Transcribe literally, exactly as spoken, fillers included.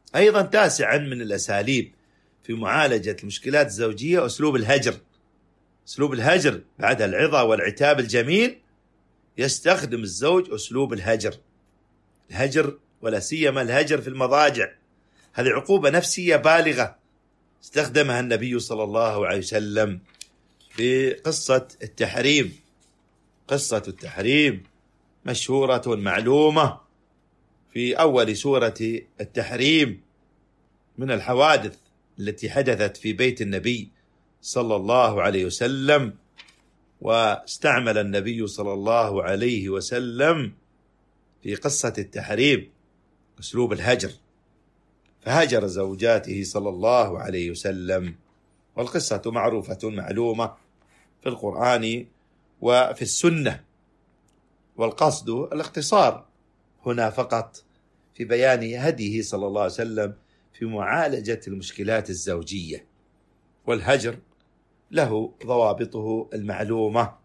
أيضا تاسعا من الأساليب في معالجة المشكلات الزوجية أسلوب الهجر. أسلوب الهجر بعد العظة والعتاب الجميل يستخدم الزوج أسلوب الهجر. الهجر ولا سيما الهجر في المضاجع، هذه عقوبة نفسية بالغة استخدمها النبي صلى الله عليه وسلم في قصة التحريم. قصة التحريم مشهورة معلومة في أول سورة التحريم من الحوادث التي حدثت في بيت النبي صلى الله عليه وسلم، واستعمل النبي صلى الله عليه وسلم في قصة التحريم أسلوب الهجر، فهجر زوجاته صلى الله عليه وسلم. والقصة معروفة معلومة في القرآن وفي السنة، والقصد الاختصار هنا فقط في بيان هديه صلى الله عليه وسلم في معالجة المشكلات الزوجية. والهجر له ضوابطه المعلومة